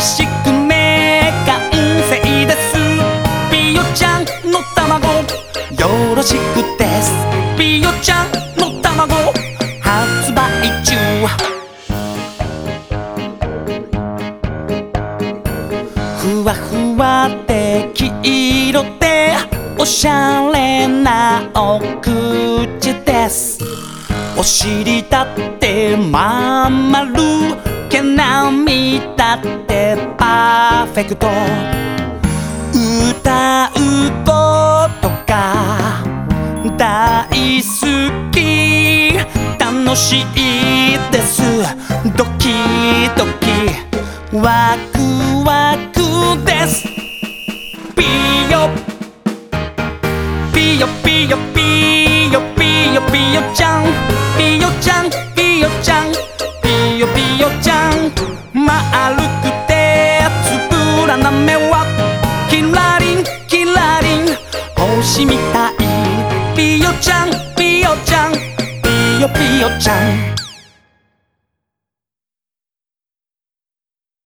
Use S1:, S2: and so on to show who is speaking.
S1: しくね完成です。ピヨちゃんの卵よろしくです。ピヨちゃんの卵発売中。ふわふわで黄色でおしゃれなお口です。お尻だってまん丸、毛並みだってパーフェクト。歌うことが大好き、楽しいです。ドキドキワクワクです。ピヨピヨピヨピヨピヨピヨちゃん、ピヨちゃんピヨちゃんピヨピヨちゃん。丸くてつぶらな目はキラリンキラリン星みたい。ピヨちゃんピヨちゃんピヨピヨちゃん。